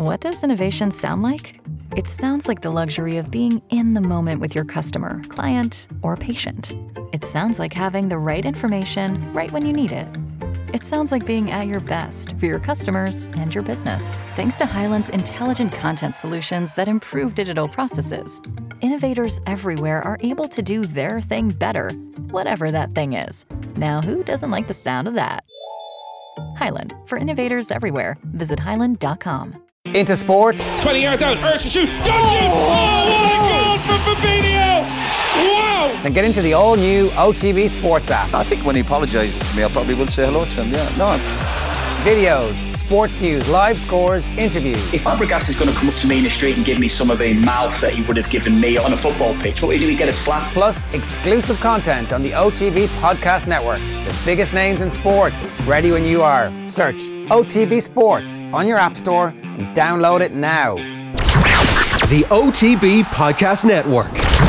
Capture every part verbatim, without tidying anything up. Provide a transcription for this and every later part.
What does innovation sound like? It sounds like the luxury of being in the moment with your customer, client, or patient. It sounds like having the right information right when you need it. It sounds like being at your best for your customers and your business. Thanks to Hyland's intelligent content solutions that improve digital processes, innovators everywhere are able to do their thing better, whatever that thing is. Now, who doesn't like the sound of that? Hyland, for innovators everywhere. Visit hyland dot com. Into sports. twenty yards out, Ursa shoot, got you! Oh, what a goal for Fabinho! Wow! Then get into the all-new O T B Sports app. I think when he apologises to me, I probably will say hello to him, yeah. No, I'm... Videos, sports news, live scores, interviews. If Fabregas is going to come up to me in the street and give me some of the mouth that he would have given me on a football pitch, what would he do? He get a slap? Plus, exclusive content on the O T B Podcast Network. The biggest names in sports. Ready when you are. Search O T B Sports on your app store and download it now. The O T B Podcast Network.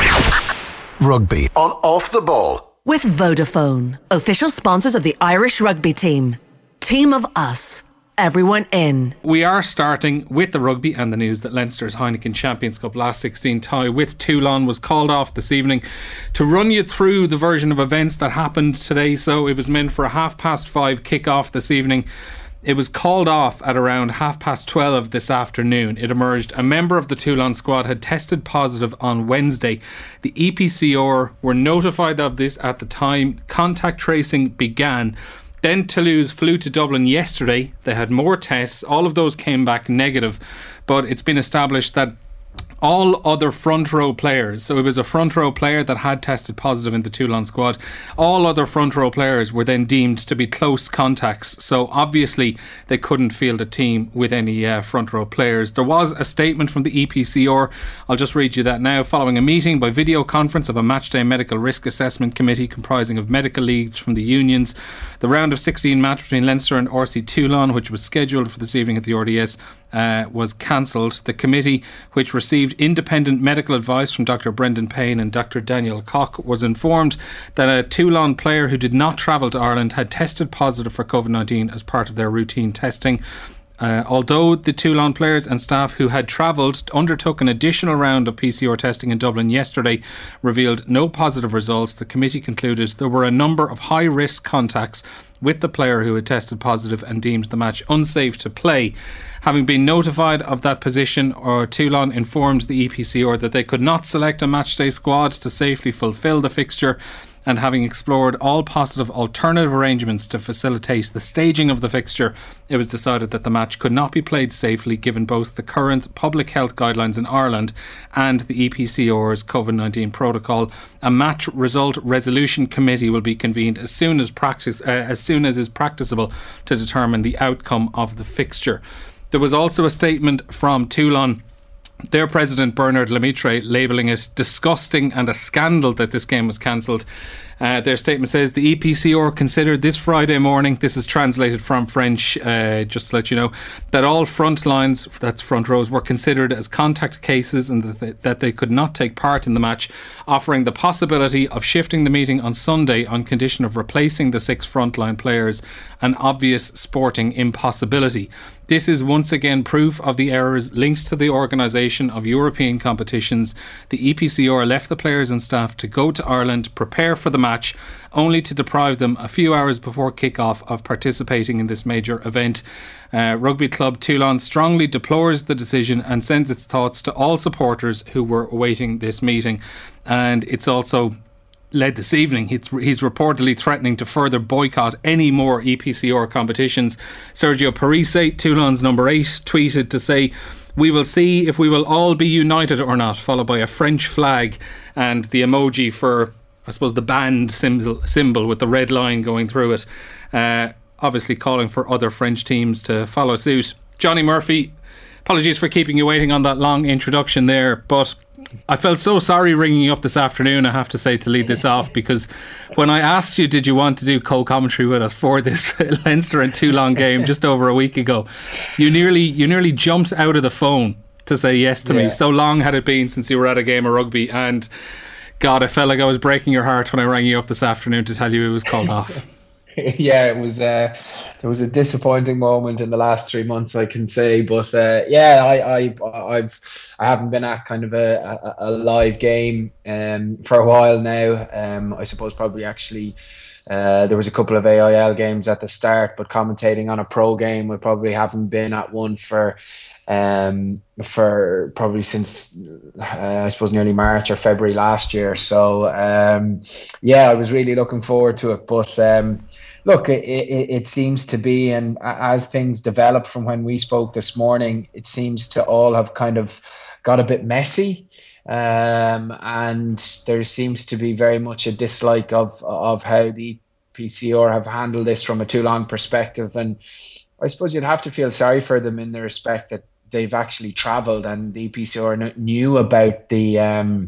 Rugby on Off the Ball. With Vodafone, official sponsors of the Irish rugby team. Team of us. Everyone in. We are starting with the rugby and the news that Leinster's Heineken Champions Cup last sixteen tie with Toulon was called off this evening. To run you through the version of events that happened today, so it was meant for a half past five kick-off this evening. It was called off at around half past twelve this afternoon. It emerged a member of the Toulon squad had tested positive on Wednesday. The E P C R were notified of this at the time. Contact tracing began. Then Toulouse flew to Dublin yesterday. They had more tests. All of those came back negative. But it's been established that all other front row players, so it was a front row player that had tested positive in the Toulon squad, all other front row players were then deemed to be close contacts, so obviously they couldn't field a team with any uh, front row players. There was a statement from the E P C R, I'll just read you that now. Following a meeting by video conference of a matchday medical risk assessment committee comprising of medical leads from the unions, the round of sixteen match between Leinster and R C Toulon, which was scheduled for this evening at the R D S, Uh, was cancelled. The committee, which received independent medical advice from Doctor Brendan Payne and Doctor Daniel Cock, was informed that a Toulon player who did not travel to Ireland had tested positive for covid nineteen as part of their routine testing. Uh, although the Toulon players and staff who had travelled undertook an additional round of P C R testing in Dublin yesterday revealed no positive results, the committee concluded there were a number of high-risk contacts with the player who had tested positive and deemed the match unsafe to play. Having been notified of that position, or Toulon informed the E P C R that they could not select a matchday squad to safely fulfil the fixture, and having explored all positive alternative arrangements to facilitate the staging of the fixture, it was decided that the match could not be played safely given both the current public health guidelines in Ireland and the E P C R's covid nineteen protocol. A match result resolution committee will be convened as soon as practice, uh, as soon as is practicable to determine the outcome of the fixture. There was also a statement from Toulon, their president Bernard Lemaitre, labelling it disgusting and a scandal that this game was cancelled. Uh, their statement says the E P C R considered this Friday morning, this is translated from French, uh, just to let you know, that all front lines, that's front rows, were considered as contact cases and that they, that they could not take part in the match, offering the possibility of shifting the meeting on Sunday on condition of replacing the six frontline players, an obvious sporting impossibility. This is once again proof of the errors linked to the organisation of European competitions. The E P C R left the players and staff to go to Ireland, prepare for the match, only to deprive them a few hours before kick-off of participating in this major event. Uh, Rugby Club Toulon strongly deplores the decision and sends its thoughts to all supporters who were awaiting this meeting. And it's also led this evening, he's, he's reportedly threatening to further boycott any more E P C R competitions. Sergio Parise, Toulon's number eight, tweeted to say, "We will see if we will all be united or not," followed by a French flag and the emoji for, I suppose, the band symbol, symbol with the red line going through it. Uh, obviously calling for other French teams to follow suit. Johnny Murphy, apologies for keeping you waiting on that long introduction there, but I felt so sorry ringing you up this afternoon, I have to say, to lead this off, because when I asked you did you want to do co-commentary with us for this Leinster and Toulon game just over a week ago, you nearly you nearly jumped out of the phone to say yes to yeah. me. So long had it been since you were at a game of rugby, and God, I felt like I was breaking your heart when I rang you up this afternoon to tell you it was called off. Yeah, it was. Uh, it was a disappointing moment in the last three months, I can say. But uh, yeah, I, I, I've, I haven't been at kind of a, a, a live game um, for a while now. Um, I suppose probably actually. Uh, there was a couple of A I L games at the start, but commentating on a pro game, we probably haven't been at one for um, for probably since uh, I suppose nearly March or February last year. So um, yeah, I was really looking forward to it. But um, look, it, it, it seems to be, and as things develop from when we spoke this morning, it seems to all have kind of got a bit messy. Um, and there seems to be very much a dislike of of how the P C R have handled this from a Toulon perspective. And I suppose you'd have to feel sorry for them in the respect that they've actually travelled and the E P C R knew about the um,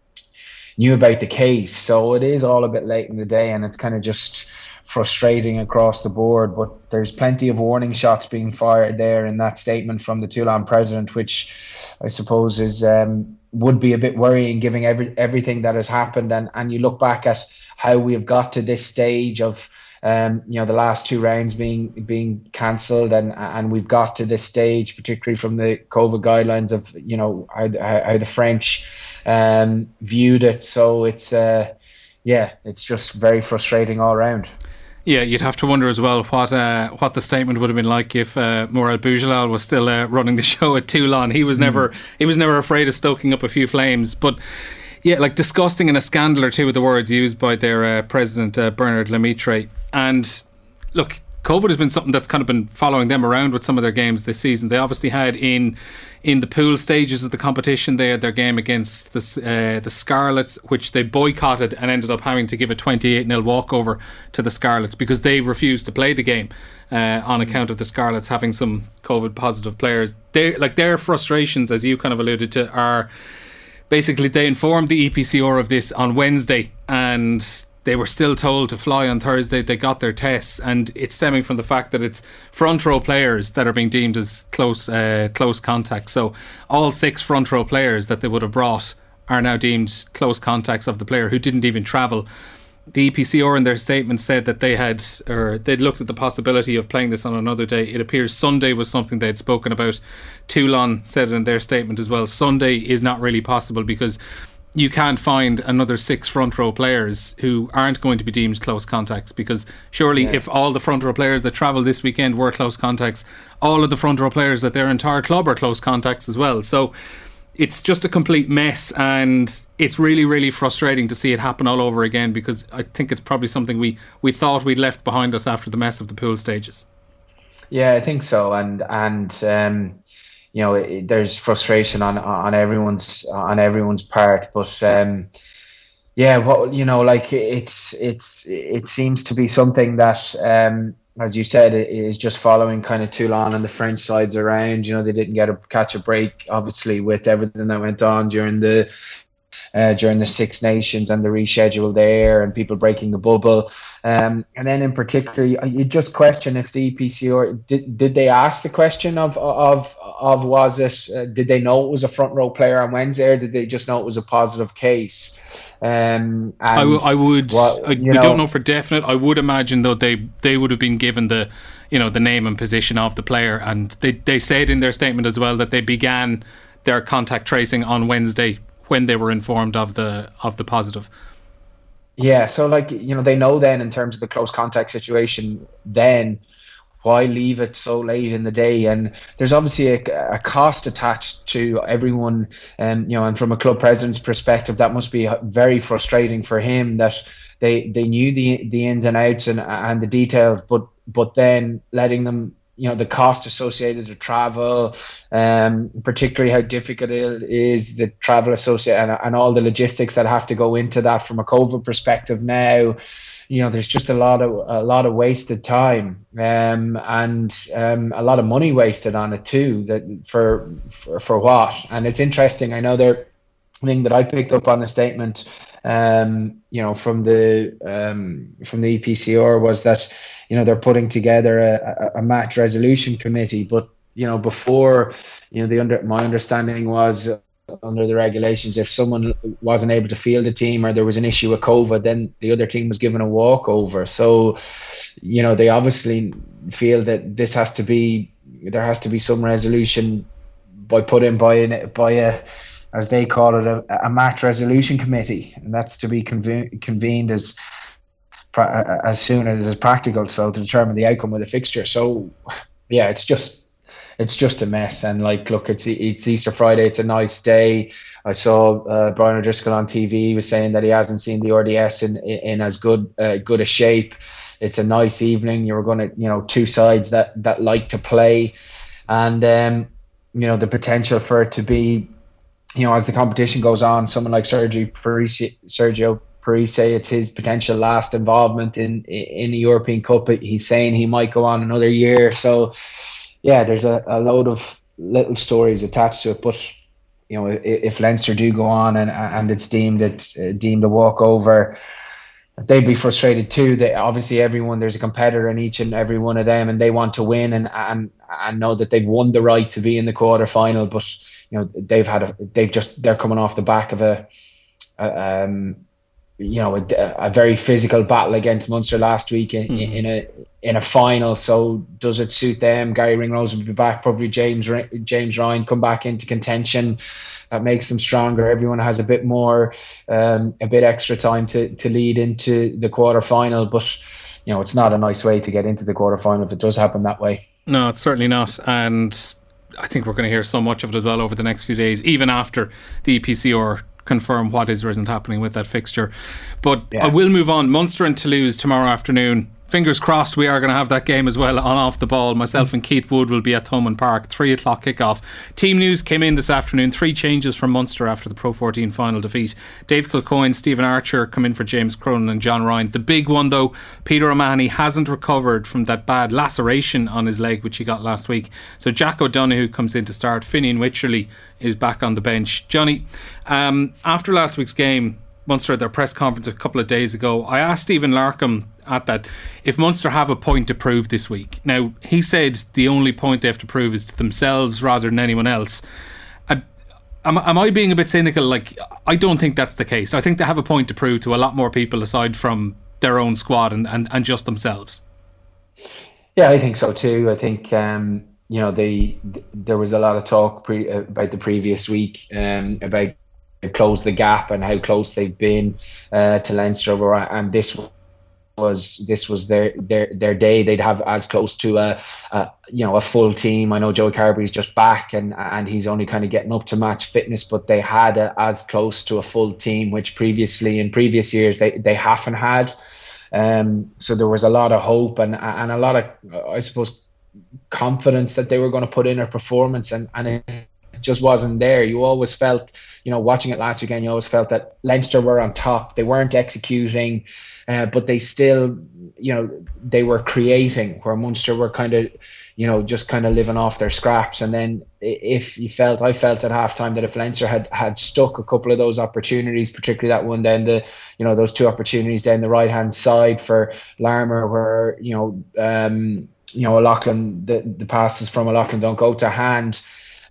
knew about the case. So it is all a bit late in the day, and it's kind of just frustrating across the board. But there's plenty of warning shots being fired there in that statement from the Toulon president, which I suppose is um, would be a bit worrying, given every everything that has happened. And and you look back at how we have got to this stage of um, you know, the last two rounds being being cancelled, and and we've got to this stage, particularly from the COVID guidelines of, you know, how, how the French um, viewed it. So it's uh, yeah, it's just very frustrating all around. Yeah, you'd have to wonder as well what uh, what the statement would have been like if uh, Mourad Boujallal was still uh, running the show at Toulon. He was never mm. he was never afraid of stoking up a few flames. But yeah, like disgusting and a scandal or two with the words used by their uh, president uh, Bernard Lemaitre. And look, COVID has been something that's kind of been following them around with some of their games this season. They obviously had in in the pool stages of the competition, they had their game against the uh, the Scarlets, which they boycotted and ended up having to give a twenty-eight nil walkover to the Scarlets because they refused to play the game uh, on account of the Scarlets having some COVID positive players. They, like their frustrations, as you kind of alluded to, are basically they informed the E P C R of this on Wednesday and they were still told to fly on Thursday. They got their tests, and it's stemming from the fact that it's front row players that are being deemed as close uh, close contacts. So all six front row players that they would have brought are now deemed close contacts of the player who didn't even travel. The E P C R in their statement said that they had, or they'd looked at the possibility of playing this on another day. It appears Sunday was something they'd spoken about. Toulon said it in their statement as well. Sunday is not really possible because you can't find another six front row players who aren't going to be deemed close contacts, because surely yeah. if all the front row players that travel this weekend were close contacts, all of the front row players that their entire club are close contacts as well. So it's just a complete mess, and it's really, really frustrating to see it happen all over again, because I think it's probably something we, we thought we'd left behind us after the mess of the pool stages. Yeah, I think so. And, and, um, you know, it, there's frustration on on everyone's on everyone's part, but um, yeah, what you know, like it's it's it seems to be something that, um, as you said, it is just following kind of Toulon and the French sides around. You know, they didn't get a catch a break, obviously, with everything that went on during the uh, during the Six Nations and the reschedule there, and people breaking the bubble. Um, and then in particular, you just question if the E P C R did did they ask the question of of of was it uh, did they know it was a front row player on Wednesday, or did they just know it was a positive case? Um, and I, w- I would what, I, we know, don't know for definite. I would imagine though they they would have been given the you know the name and position of the player, and they they said in their statement as well that they began their contact tracing on Wednesday when they were informed of the of the positive. Yeah, so like, you know, they know then in terms of the close contact situation, then why leave it so late in the day? And there's obviously a, a cost attached to everyone, and um, you know, and from a club president's perspective, that must be very frustrating for him that they they knew the the ins and outs and and the details, but but then letting them, you know, the cost associated with travel, um, particularly how difficult it is, the travel associated and, and all the logistics that have to go into that from a COVID perspective now. You know, there's just a lot of a lot of wasted time, um, and um, a lot of money wasted on it too. That for, for for what? And it's interesting. I know there thing that I picked up on the statement, um, you know, from the um, from the E P C R was that, you know, they're putting together a, a match resolution committee, but you know, before, you know, the under my understanding was under the regulations, if someone wasn't able to field a team or there was an issue with COVID, then the other team was given a walkover. So, you know, they obviously feel that this has to be, there has to be some resolution by put in by an, by a, as they call it, a, a match resolution committee, and that's to be conven- convened as as soon as is practical, so to determine the outcome of the fixture. So, yeah, it's just it's just a mess. And like, look, it's it's Easter Friday. It's a nice day. I saw uh, Brian O'Driscoll on T V. He was saying that he hasn't seen the R D S in in, in as good uh, good a shape. It's a nice evening. You're going to, you know, two sides that that like to play, and um, you know, the potential for it to be, you know, as the competition goes on, someone like Sergio Parisse, Sergio Parisse, it's his potential last involvement in in the European Cup. He's saying he might go on another year. So, yeah, there's a, a load of little stories attached to it. But, you know, if, if Leinster do go on and and it's deemed it's deemed a walkover, they'd be frustrated too. They obviously, everyone, there's a competitor in each and every one of them, and they want to win and and and know that they've won the right to be in the quarter final. But, you know, they've had a they've just they're coming off the back of a, a um you know a, a very physical battle against Munster last week in, mm-hmm. in a in a final. So does it suit them? Gary Ringrose will be back. Probably James James Ryan come back into contention. That makes them stronger. Everyone has a bit more, um, a bit extra time to to lead into the quarter final. But, you know, it's not a nice way to get into the quarter final if it does happen that way. No, it's certainly not. And I think we're going to hear so much of it as well over the next few days, even after the E P C R confirm what is or isn't happening with that fixture. But yeah. I will move on. Munster and Toulouse tomorrow afternoon. Fingers crossed we are going to have that game as well on Off the Ball. Myself and Keith Wood will be at Thomond Park, three o'clock kickoff. Team news came in this afternoon. Three changes from Munster after the Pro fourteen final defeat. Dave Kilcoyne, Stephen Archer come in for James Cronin and John Ryan. The big one though, Peter O'Mahony hasn't recovered from that bad laceration on his leg which he got last week. So Jack O'Donoghue comes in to start. Finian Wycherley is back on the bench. Johnny, um, after last week's game, Munster at their press conference a couple of days ago, I asked Stephen Larkham at that if Munster have a point to prove this week. Now, he said the only point they have to prove is to themselves rather than anyone else. I, am, am I being a bit cynical? Like, I don't think that's the case. I think they have a point to prove to a lot more people aside from their own squad and, and, and just themselves. Yeah, I think so too. I think um, you know, they, there was a lot of talk pre, uh, about the previous week um, about they've closed the gap and how close they've been uh, to Leinster, and this was this was their their their day. They'd have as close to a, a you know a full team. I know Joey Carberry's just back and and he's only kind of getting up to match fitness, but they had a, as close to a full team, which previously in previous years they they haven't had. Um, so there was a lot of hope and and a lot of, I suppose, confidence that they were going to put in a performance, and and it just wasn't there. You always felt, you know, watching it last weekend, you always felt that Leinster were on top. They weren't executing, uh, but they still, you know, they were creating, where Munster were kind of, you know, just kind of living off their scraps. And then if you felt, I felt at halftime that if Leinster had, had stuck a couple of those opportunities, particularly that one down the, you know, those two opportunities down the right hand side for Larmour, where, you know, um, you know, O'Loughlin, the, the passes from O'Loughlin don't go to hand.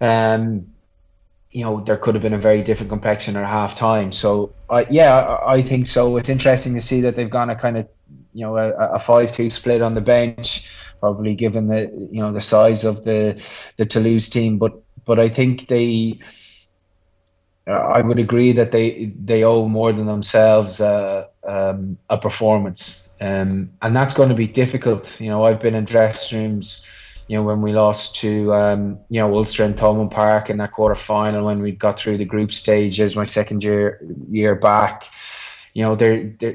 Um, you know, there could have been a very different complexion at half time. So, uh, yeah, I, I think so. It's interesting to see that they've gone a kind of, you know, a, a five two split on the bench, probably given the, you know, the size of the the Toulouse team. But but I think they, uh, I would agree that they they owe more than themselves uh, um, a performance, um, and that's going to be difficult. You know, I've been in dressing rooms, you know, when we lost to, um, you know, Ulster and Thomond Park in that quarter final, when we got through the group stages, my second year year back, you know, there, there,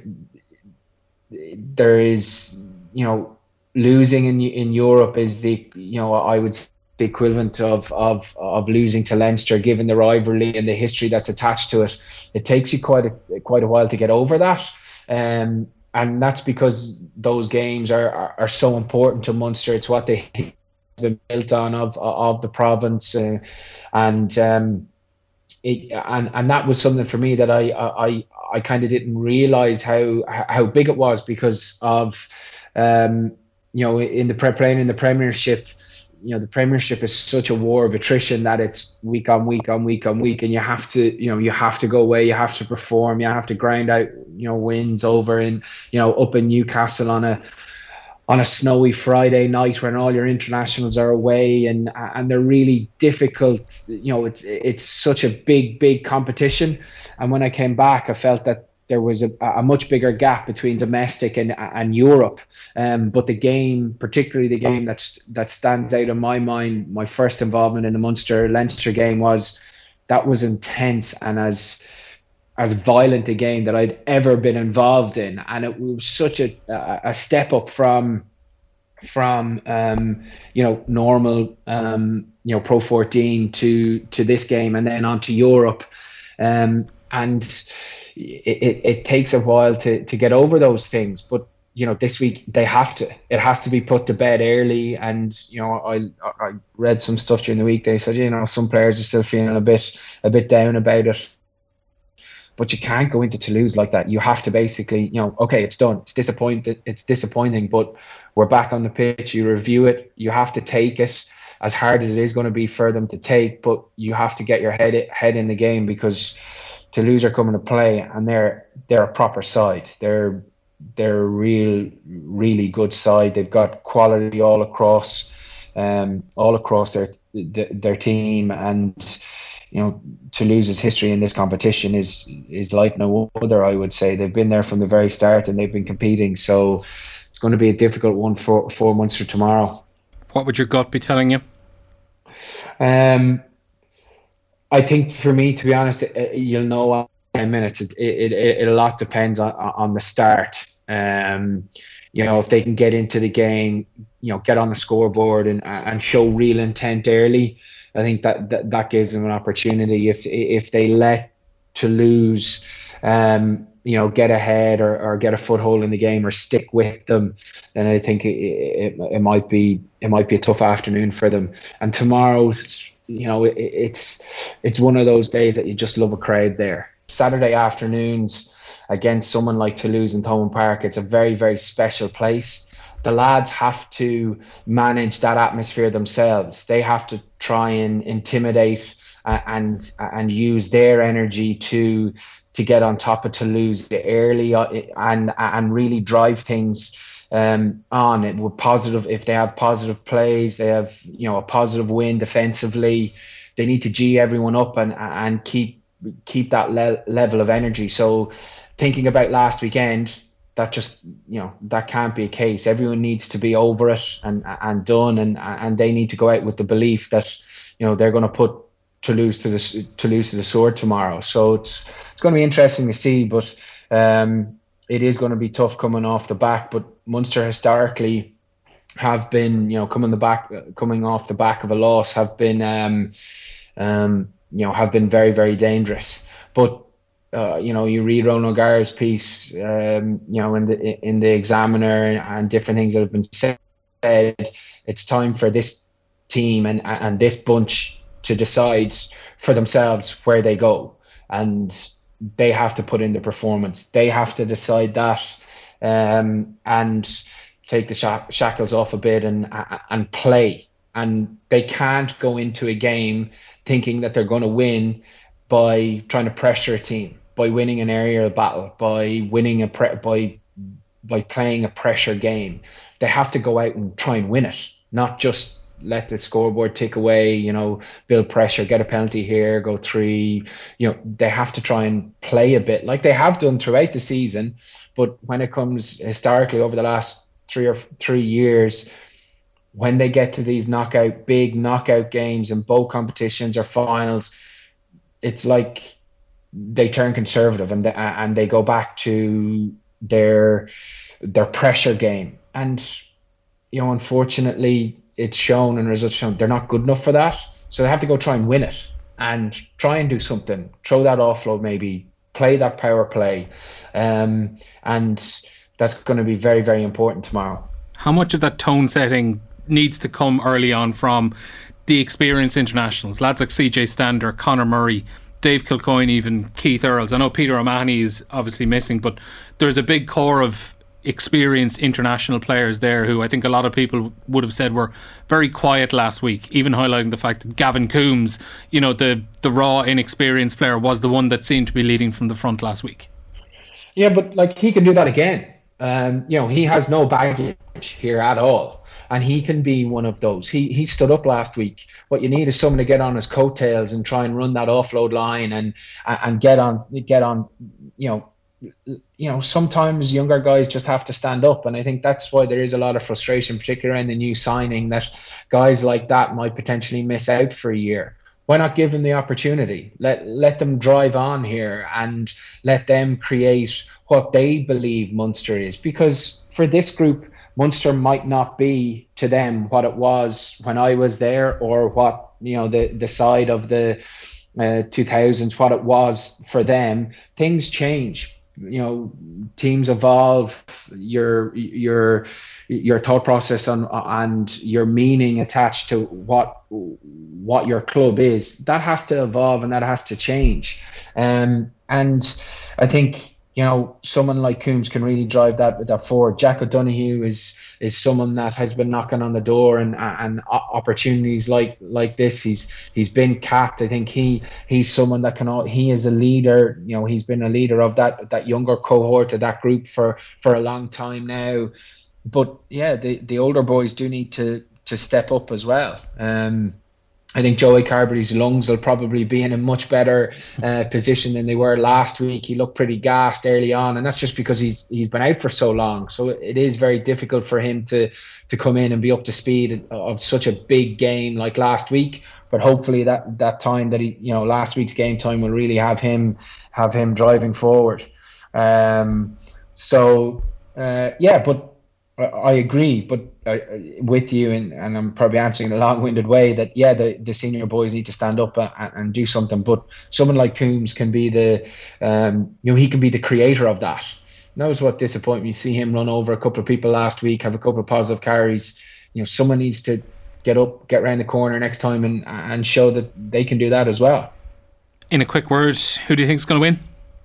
there is, you know, losing in in Europe is the, you know, I would say the equivalent of of of losing to Leinster, given the rivalry and the history that's attached to it. It takes you quite a quite a while to get over that. Um, and that's because those games are, are, are so important to Munster. It's what they been built on of of the province, uh, and um, it, and and that was something for me that I I I kind of didn't realize how how big it was, because of um, you know, in the pre playing in the Premiership, you know, the Premiership is such a war of attrition that it's week on week on week on week, and you have to, you know, you have to go away, you have to perform, you have to grind out, you know, wins over in, you know, up in Newcastle on a on a snowy Friday night when all your internationals are away, and and they're really difficult. You know, it's it's such a big big competition. And when I came back, I felt that there was a, a much bigger gap between domestic and and Europe. Um, but the game, particularly the game that's that stands out in my mind, my first involvement in the Munster Leinster game was that was intense and as as violent a game that I'd ever been involved in, and it was such a a step up from from um, you know normal um, you know Pro fourteen to to this game and then on to Europe, um, and. It, it, it takes a while to, to get over those things, but you know this week they have to. It has to be put to bed early, and you know I I read some stuff during the week. They said you know some players are still feeling a bit a bit down about it, but you can't go into Toulouse like that. You have to basically you know okay, it's done. It's disappointing. It's disappointing, but we're back on the pitch. You review it. You have to take it, as hard as it is going to be for them to take, but you have to get your head head in the game because Toulouse are coming to play, and they're they're a proper side. They're they're a real really good side. They've got quality all across, um, all across their their team, and you know Toulouse's history in this competition is is like no other. I would say they've been there from the very start, and they've been competing. So it's going to be a difficult one for for Munster tomorrow. What would your gut be telling you? Um. I think for me, to be honest, you'll know in ten minutes. It, it, it, it a lot depends on on the start. Um, you know, if they can get into the game, you know, get on the scoreboard and and show real intent early, I think that that, that gives them an opportunity. If if they let Toulouse, um, you know, get ahead or, or get a foothold in the game or stick with them, then I think it, it it might be it might be a tough afternoon for them. And tomorrow's. You know, it, it's it's one of those days that you just love a crowd there. Saturday afternoons against someone like Toulouse and Thomond Park, it's a very, very special place. The lads have to manage that atmosphere themselves. They have to try and intimidate and and, and use their energy to to get on top of Toulouse early and and really drive things um on it with positive. If they have positive plays, they have you know a positive win defensively, they need to G everyone up and and keep keep that le- level of energy. So thinking about last weekend, that just you know that can't be a case. Everyone needs to be over it and and done, and and they need to go out with the belief that you know they're going to put Toulouse to the Toulouse to the sword tomorrow. So it's it's going to be interesting to see, but um it is going to be tough coming off the back. But Munster historically have been, you know, coming the back, coming off the back of a loss, have been, um, um, you know, have been very, very dangerous. But uh, you know, you read Ronan O'Gara's piece, um, you know, in the in the Examiner and different things that have been said. It's time for this team and and this bunch to decide for themselves where they go, and they have to put in the performance. They have to decide that um, and take the shack- shackles off a bit and and play. And they can't go into a game thinking that they're going to win by trying to pressure a team, by winning an aerial battle, by winning a pre- by by playing a pressure game. They have to go out and try and win it, not just let the scoreboard tick away, you know, build pressure, get a penalty here, go three. You know, they have to try and play a bit like they have done throughout the season. But when it comes historically over the last three or three years, when they get to these knockout, big knockout games in both competitions or finals, it's like they turn conservative and they, and they go back to their their pressure game. And, you know, unfortunately, it's shown and results shown they're not good enough for that. So they have to go try and win it and try and do something. Throw that offload, maybe play that power play. Um, and that's going to be very, very important tomorrow. How much of that tone setting needs to come early on from the experienced internationals? Lads like C J Stander, Conor Murray, Dave Kilcoyne, even Keith Earls. I know Peter O'Mahony is obviously missing, but there's a big core of experienced international players there who I think a lot of people would have said were very quiet last week, even highlighting the fact that Gavin Coombs, you know, the, the raw, inexperienced player, was the one that seemed to be leading from the front last week. Yeah, but like he can do that again. Um, you know, he has no baggage here at all. And he can be one of those. He he stood up last week. What you need is someone to get on his coattails and try and run that offload line and and get on get on. You know, you know. Sometimes younger guys just have to stand up, and I think that's why there is a lot of frustration, particularly in the new signing, that guys like that might potentially miss out for a year. Why not give them the opportunity? Let let them drive on here and let them create what they believe Munster is. Because for this group, Munster might not be to them what it was when I was there, or what, you know, the, the side of the uh, two thousands, what it was for them. Things change, you know, teams evolve, your your your thought process on and your meaning attached to what what your club is, that has to evolve and that has to change. Um, and I think, you know, someone like Coombs can really drive that that forward. Jack O'Donoghue is is someone that has been knocking on the door, and and opportunities like like this. He's he's been capped. I think he he's someone that can. He is a leader. You know, he's been a leader of that that younger cohort of that group for for a long time now. But yeah, the the older boys do need to to step up as well. Um, I think Joey Carberry's lungs will probably be in a much better uh, position than they were last week. He looked pretty gassed early on, and that's just because he's he's been out for so long. So it is very difficult for him to to come in and be up to speed of such a big game like last week. But hopefully that that time that he, you know, last week's game time will really have him have him driving forward. Um, so uh, yeah, but I agree, but uh, with you, and, and I'm probably answering in a long-winded way, that yeah, the, the senior boys need to stand up and, and do something. But someone like Coombs can be the, um, you know, he can be the creator of that. And that was what disappointed me. See him run over a couple of people last week, have a couple of positive carries. You know, someone needs to get up, get around the corner next time, and and show that they can do that as well. In a quick word, who do you think is going to win?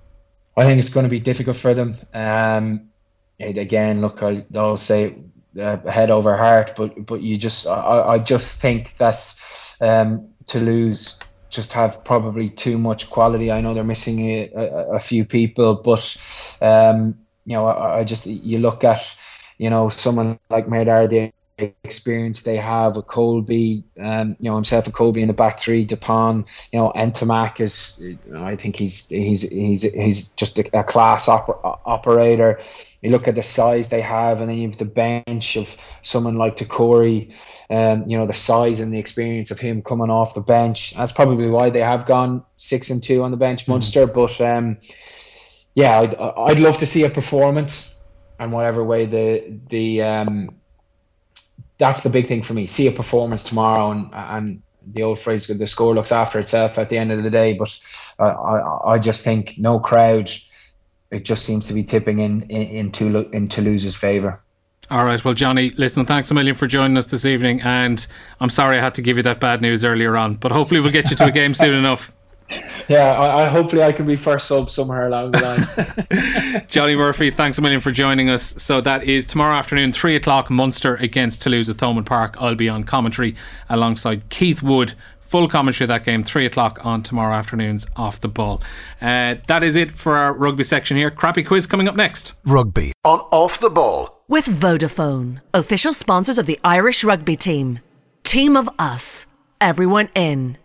I think it's going to be difficult for them. Um, Again, look, I, I'll say uh, head over heart, but but you just, I, I just think that um, Toulouse just have probably too much quality. I know they're missing a, a, a few people, but um, you know, I, I just, you look at, you know, someone like Merdar, the experience they have with Colby, um, you know, himself and Colby in the back three, Dupont, you know, Ntamak is, I think he's he's he's he's just a, a class oper- operator. You look at the size they have, and then you have the bench of someone like Takori, um, you know, the size and the experience of him coming off the bench. That's probably why they have gone six and two on the bench, mm-hmm. Munster. But um, yeah, I'd, I'd love to see a performance, and whatever way the the um, that's the big thing for me. See a performance tomorrow, and and the old phrase, the score looks after itself at the end of the day. But uh, I I just think no crowd. It just seems to be tipping in in, in, Toulouse, in Toulouse's favour. All right, well, Johnny, listen, thanks a million for joining us this evening, and I'm sorry I had to give you that bad news earlier on, but hopefully we'll get you to a game soon enough. Yeah, I, I hopefully I can be first sub somewhere along the line. Johnny Murphy, thanks a million for joining us. So that is tomorrow afternoon, three o'clock, Munster against Toulouse at Thomond Park. I'll be on commentary alongside Keith Wood. Full commentary of that game, three o'clock on tomorrow afternoon's Off the Ball. Uh, that is it for our rugby section here. Crappy quiz coming up next. Rugby on Off the Ball. With Vodafone, official sponsors of the Irish rugby team. Team of us, everyone in.